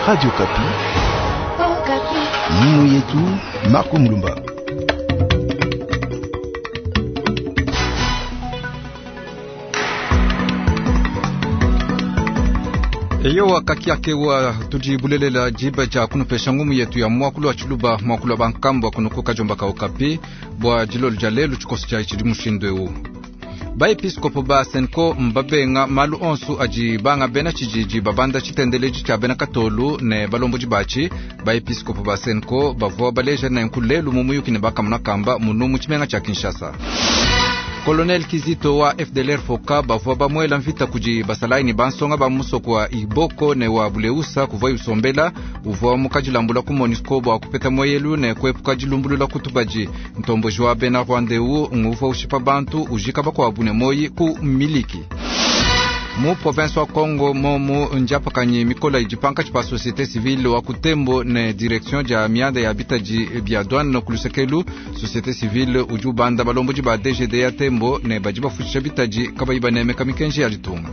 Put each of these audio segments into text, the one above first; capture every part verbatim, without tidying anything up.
Radio Kapi. Oh, Kapi. Nimu yetu Marco Mulumba. Eyo wakaki yake wa tujibulelela jiba ja kunupesha ngumu yetu ya mwakulu wa chuluba mwakulu wa bankambo wa kunukuka jomba ka Okapi bwa jilolu jalelu chukosi ja ichidi mushindwe u. Ba episkopo ba senko mbabenga malu onsu aji banga bena chijiji babanda chitendeleji cha bena katolu ne balombo jibachi. Ba episkopo ba senko bavua baleja na nkulelu mumuyuki ne baka munakamba munumu chimenga cha Kinshasa. Colonel Kizito wa F D L R Foka bavua bamwela mvita kuji basalaini bansonga ba musoko wa Iboko ne wa Buleusa kuvoi usombela uvua mukajilambula ku Monisco ba kupeta moyelu ne kwepuka jilumbulula kutubaji ntombo jwa bena Rwandeu nguva ushipa bantu ujika bako abune moyi ku miliki. Mu province wa Kongo momu njapa kanyi mikola ijipanka chipa societe civile wa kutembo ne direction ja mianda ya bitaji bia douane no kulusekelu societe civile uju banda balombo jiba D G D ya tembo ne bajiba fushisha bitaji kaba iba ne meka mikenji ya jitunga.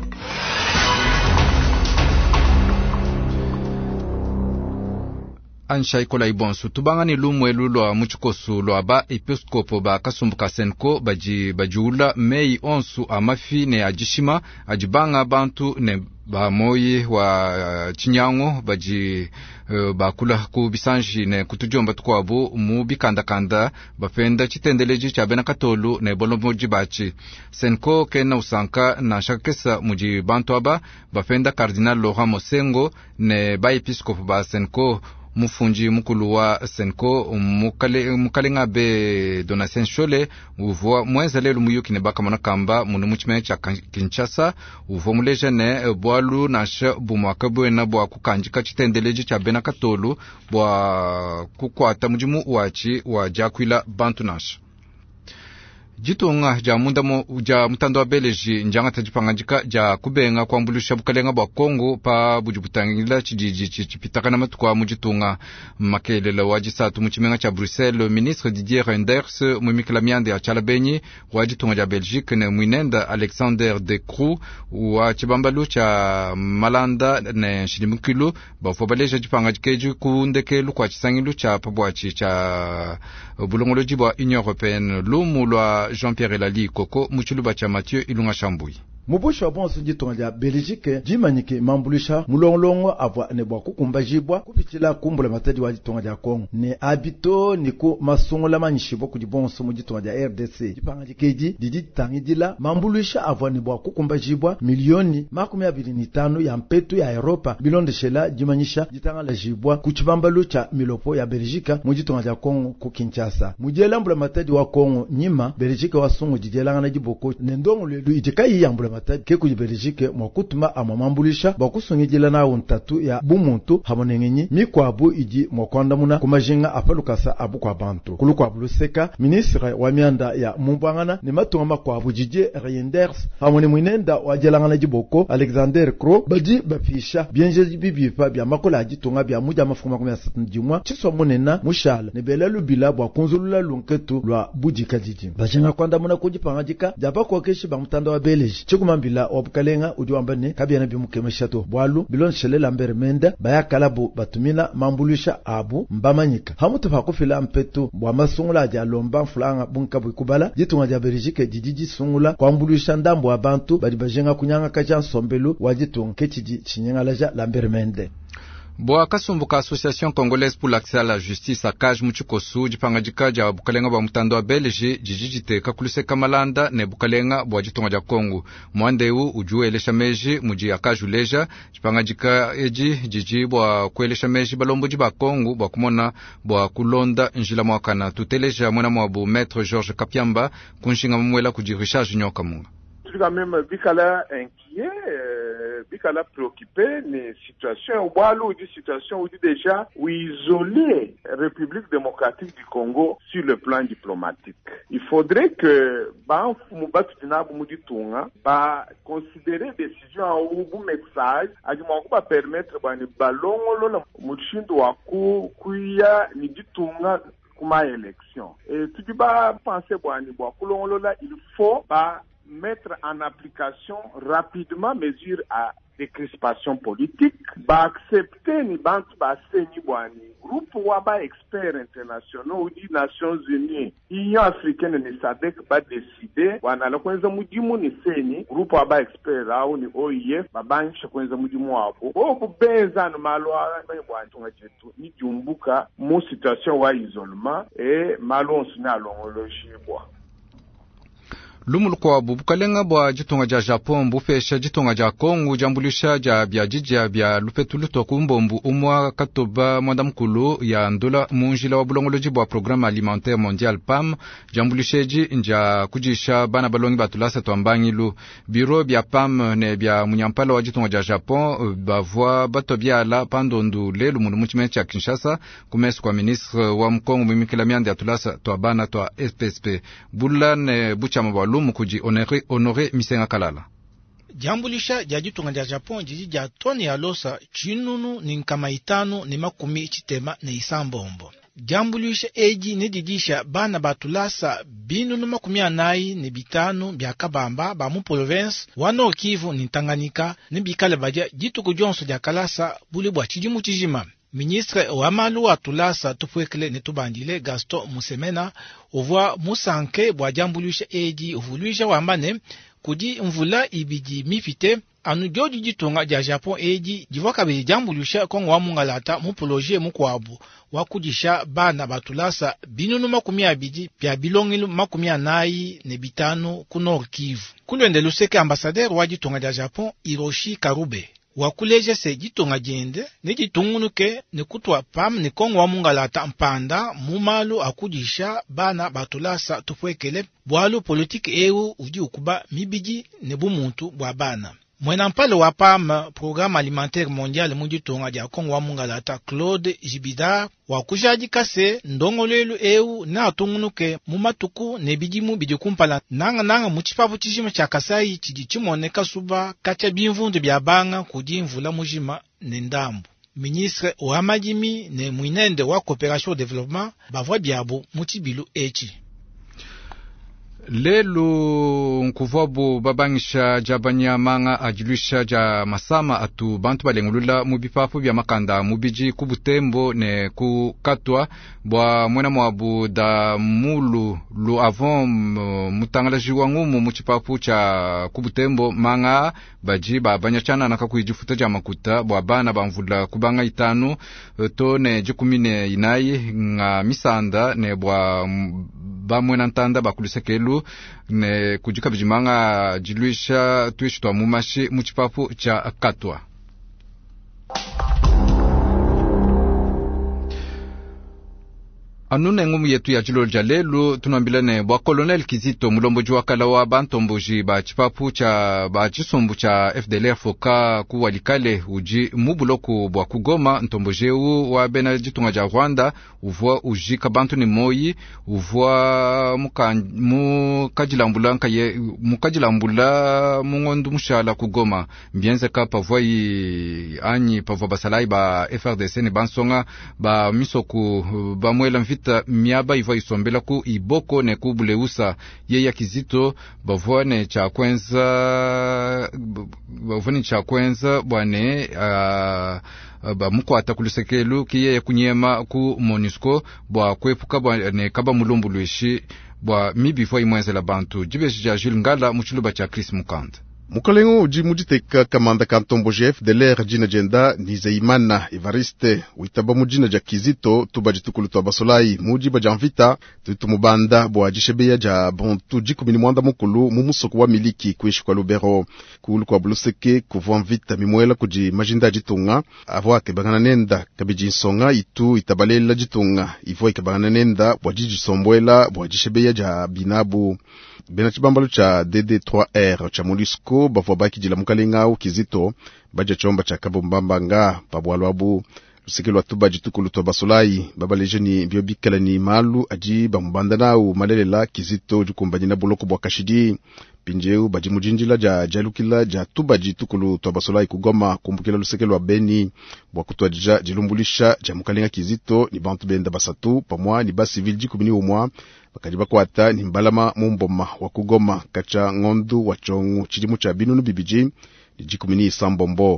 Ansha ikola ibonsu tubanga ni lumwe lulo muchikosu lo aba episkopo ba kasumbuka senko baji bajula mei onsu amafi ne ajishima ajibanga bantu ne ba moyi wa uh, chinyango baji uh, bakula ku bisanji ne kutujomba tukwabu mu bikanda kanda bafenda chitendeleji cha bena katolu ne bolombo jibachi senko kena usanka na shakesa muji bantu aba bafenda Cardinal Laurent Mosengo ne ba episkopo ba senko mufunji mukulu wa senko mukale mukalenga be Donatien Chole uvua mweza lelu muyuki ne baka monakamba munu muchime cha Kinshasa uvua muleja ne bwalu nasha bumwakabwe na bwa kukanjika chitendeleji cha bena katolu bwa kukwata mujimu wachi wa jakwila bantu nasha. Jitunga ja mundamo ja mutando wa beleji njanga tajipangajika ja kubenga kwa mbulusha bukalenga bwa Kongo pa bujibutangila chijiji chipitaka na matukwa mujitunga makelela wajisatu muchimenga cha Bruxelles. Ministre Didier Reynders mwimikila miande ya Chalabenyi wajitunga ja Belgique ne mwinenda Alexander De Croo wa chibambalu cha Malanda ne shilimukilu bafo baleja jipangajikeju kuundekelu kwa chisangilu cha pabwachi cha bulongoloji bwa Union Européenne lumu lwa Jean-Pierre Elali Koko muchuluba cha Mathieu Ilunga Shambui. Mubusha bonsu jitonga ja Belgique jimanyike mambulisha mulongolongo avwa ne bwa kukumbajibwa kupitila kumbula matadi wa jitonga ja Kongo ne abito niko masongola manyishibo kujibonso mu jitonga ja R D C jipanga jikeji didi tangidila mambulisha avwa ne bwa kukumbajibwa milioni makumi abiri na tano ya mpetu ya Europa bilonde shela jimanyisha jitanga la jibwa kuchibambalu cha milopo ya Belgique mu jitonga ja Kongo ku Kinshasa mujela mbula matadi wa Kongo nyima Belgique wasongo jijelanga na jiboko ne ndongo lelu itikai ya mbula matadi ke ku Belgique mwakutuma amamambulisha bakusungijila na untatu ya bumuntu hamonengenyi mikwabu iji mwakwanda muna kumajinga apalukasa abu kwa bantu kulukwa buluseka ministre wa mianda ya mumbangana ni matunga makwabu Didier Reynders hamone mwinenda wa jelangana jiboko Alexander Cro baji bafisha bienje bibifa bya makola ajitunga bya muja mafuma kumi na sita njimwa chiswa munena mushala ne belelu bila bwa kunzulula lunketu lwa bujika jiji bajinga kwanda muna kujipangajika japa kwa keshi ba mutanda wa Belgique chikumambila wabukalenga udiwambane kabyana bimukemeshato bwalu bilon shelela mbere menda bayakalabu batumila mambulisha abu mbamanyika hamutu pakufila mpetu bwa masungula aja lomba fulanga bunkabu ikubala jitunga ja Belgique jijiji sungula kwa mbulisha ndambo wa bantu bali bajenga kunyanga kaja sombelu wajitunga kechiji chinyenga laja lambere mende. Bwa kasumbuka Association Congolaise pour l'accès à la justice akaj muchikosu jipangajika ja bukalenga bwa mutando wa Belgique jijijite kakuluseka Malanda ne bukalenga bwa jitonga ja Kongo mwandeu ujue elesha meji muji akaju leja jipangajika eji jiji bwa kuelesha meji balombo jiba Kongo bwa kumona bwa kulonda njila mwakana tuteleja mwana mwabu Maître Georges Kapiamba kunshinga mwela kuji Richard Nyoka munga quand même bikala inquiet euh, bikala préoccupé les situations ou alors des situations où déjà ou isolé République démocratique du Congo sur le plan diplomatique. Il faudrait que ba mubatu tinabu muditunga ba considérer décision ou bu message ajimako ba permettre ba ni balongolo la muchindo waku kuya ni ditunga kuma élection. Et tu dis ba penser ba ni ba kulongolo la il faut ba mettre en application rapidement mesures à de crispation politique ba accepter ni bantu ba seni bwani groupe wa ba experts internationaux ou di Nations Unies Union africaine ni sadek ba décider wana la kwenza mudimu ni seni groupe wa ba experts au ni O I F ba banchi kwenza mudimu wabo oku benza no malwa ba bwani tunga jetu ni jumbuka mu situation wa isolement et malon sina longoloshi bwa lumuluko wa bubukalenga bwa jitonga ja Japon bufesha jitonga ja Kongo jambulisha ja bya jija bya lupetuluto kumbombu umwa katoba mwanda mkulu ya ndola munjila wa bulongoloji bwa programme alimentaire mondial P A M jambulisheji nja kujisha bana balongi batulasa twambangilu biro bya P A M ne bya munyampala wa jitonga ja Japon bavwa bato byala pandondu lelu mundu muchimechi ya Kinshasa kumesu kwa ministre wa mkongo mwimikila miande ya tulasa twabana twa S P S P bulane buchama bwa mukuji honore, honore Misenga Kalala. Jambulisha jajitunga ja Japon jiji ja toni ya losa chinunu ni nkama itanu ni makumi chitema na isambombo. Jambulisha eji ni jijisha bana batulasa binunu makumi anayi ni bitanu bya kabamba ba mu province wano Kivu ni Tanganyika ni bikale baja jitu kujonso ja kalasa buli bwa chijimu chijima. Ministre wa malu wa tulasa tupwekele ne tubandile Gaston Musemena uvwa musanke bwa jambulisha eji uvuluisha wambane kudi mvula ibiji mifite anu joji jitonga ja Japon eji jivoka be jambulisha kongo wa mungalata mu projet mukwabu wa kudisha bana batulasa binunu makumi abiji pya bilongilu makumi anayi ne bitanu ku Nord Kivu. Kulwende luseke ambassadeur wa jitonga ja Japon Hiroshi Karube wakuleje se jitonga jende ni jitungunuke ni kutwa P A M ni kongo wa mungalata mpanda mumalu akujisha bana batulasa tupwekele bwalu politiki ewu udi ukuba mibiji ne bumuntu bwa bana. Mwena mpale wa P A M programme alimentaire mondial mujitonga ja kongo wa mungalata Claude Jibida wakujaji kase ndongolelu ewu na atungunuke mumatuku ne bijimu bijikumpala nanga nanga muchipapu chijima cha Kasai chijichimoneka suba kacha bimvundu bya banga kudi mvula mujima ne ndambu. Ministre wa majimi ne mwinende wa coopération développement bavwa byabo muchibilu echi. Lelu nkuvabu babangisha jabanya manga ajilusha ja masama atu bantu balengulula mubipapu bya makanda mubiji kubutembo ne kukatwa bwa mwena mwabu da mulu lu avon mutangalaji wangumu muchipapu cha kubutembo manga baji babanya chana nakakuijifuta ja makuta bwa bana bamvula kubanga itanu to ne jikumine inayi nga misanda ne bwa bamwena ntanda bakulisekelu ne kujika bijimanga jiluisha tuishi twa mumashi muchipapu cha katwa. Anune ngumu yetu ya jilo jalelu tunambilane bwa Colonel Kizito mulomboji wakala wa bantomboji ba chipapu cha ba chisumbu cha F D L R foka kuwalikale uji mubuloku bwa kugoma ntomboje u wa bena jitunga ja Rwanda uvwa uji kabantu ni moyi uvwa muka mukajilambula nkaye mukajilambula mungondu mushala kugoma mbienze ka pavwa yi anyi pavwa basalai ba F R D C ni bansonga ba misoku ba mwela mvita miaba iva isombela ku iboko ne kubuleusa ye ya Kizito bavwane cha kwenza bavwane cha kwenza bwane uh, ba mukwata kulisekelu kiye kunyema ku MONUSCO bwa kwepuka bwane kaba mulumbu lweshi bwa mibifo imwenzela bantu jibeshi ja Jules Ngala muchiluba cha Chris Mukanda. Mukalengo uji mujiteka kamanda kantomboje F D L R jina jenda ni Zeimana Evariste uitaba mujina ja Kizito tubajitukulu twa basolai muji bajamvita tutumubanda bwa jishebeya ja bontu jikumini mwanda mukulu mumusoko wa miliki kwishi kwa Lubero kulu kwa buluseke kuvwa mvita mimwela kuji majinda jitunga avwa kebagana nenda kabiji nsonga itu itabalela jitunga ivwa ikebagana nenda bwa jiji sombwela bwa jishebeya ja binabu bena chibambalo cha D D trois R cha MONUSCO bafwa baki jila mukalenga au Kizito baja chomba cha kabombamba nga pabwalwabu lusikilwa tuba jitukulu twa basolai baba lejeni mbio bikala ni malu aji bambanda nao malelela Kizito jukumbani na buloko bwa kashidi pinjeu baji mujinjila ja jalukila ja tuba jitukulu twa basolai kugoma kumbukila lusikilwa beni bwa kutwa jija jilumbulisha ja mukalenga Kizito ni bantu benda basatu pamwa ni basi vilji kubini umwa bakajiba kwata ni mbalama mumboma wa kugoma kacha ngondu wachongu chidimu cha binunu bibiji jikumini Sambombo.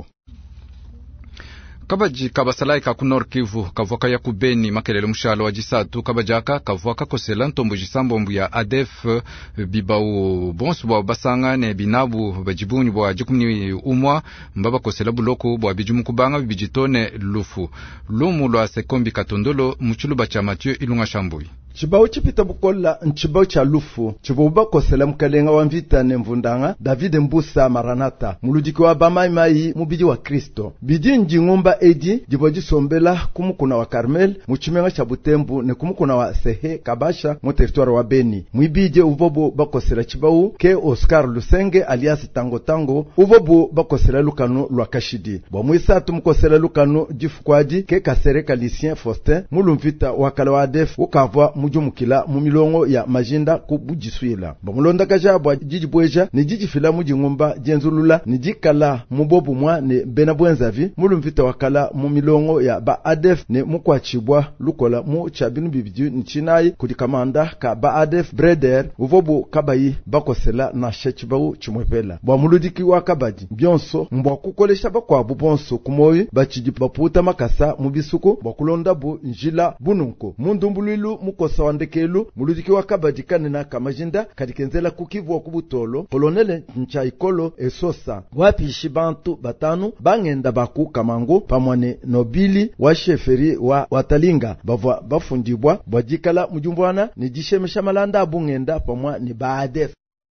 Kabaji kabasalai ka kunor Kivu kavwaka ya kubeni makelele mshalo wa jisatu kabajaka kavwaka kosela ntombo jisambombu ya A D F bibau bonsu bwa basanga ne binabu bajibuni bwa jikumni umwa mbaba kosela buloko bwa bijumu kubanga bijitone lufu lumu lwa sekombi katondolo muchuluba cha Mathieu Ilunga Shambui. Chibao chipita bukola nchibao cha lufu chibuba kosela mkalenga wa mvita ne mvundanga David Mbusa Maranata muludiki wa bamai mai mubiji wa Kristo bidi njingumba edi jiboji sombela kumukuna wa Carmel muchimenga cha Butembu ne kumukuna wa Sehe Kabasha mu territoire wa Beni mwibije uvobo bakosela chibao ke Oscar Lusenge alias Tango Tango uvobo bakosela lukano lwa Kashidi bwa mwisa tumukosela lukano jifukwaji ke Kasereka Lucien Faustin mulumvita wakala wa def ukavwa mujumukila mu milongo ya majinda ku bujiswila bamulonda kaja bwa jiji bweja ni jiji fila mujingumba jenzulula ni jikala mubobu mwa ne benabwenzavi mulumvita wakala mu milongo ya ba adef ne mukwachibwa lukola mu chabinu bibiju ni chinayi kudi kamanda ka ba adef breder uvobu kabayi bakosela na shechibau chimwepela bwa muludiki wa kabaji byonso mbwa kukolesha bakwa bubonso kumoyi bachiji baputa makasa mubisuko bakulonda bu njila bununko mundumbuluilu muko sawandekelu muludiki wa kabaji kanena kamajinda kadikenzela kukivu wa kubutolo kolonele nchaikolo esosa wapishi bantu batanu bangenda baku kamango pamwane nobili wa sheferi wa watalinga bavwa bafundibwa bwajikala mujumbwana ni jishemesha malanda bungenda pamwa ni baadef.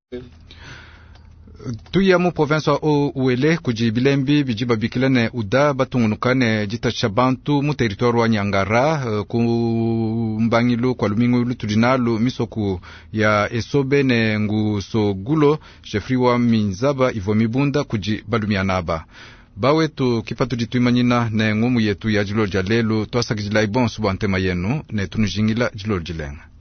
Tuya mu province wa Uele kujibilembi bijiba bikilene uda batungunukane jita chabantu mu territoire wa Nyangara kumbangilu kwa lumingu ilu tudinalu misoku ya Esobe ne Ngusogulo shefri wa Minzaba ivo mibunda kujibalumianaba bawetu kipatu jituimanyina ne ngumu yetu ya jilol jalelu twasakijila ibonsu bwantema yenu ne tunujingila jilol jilenga.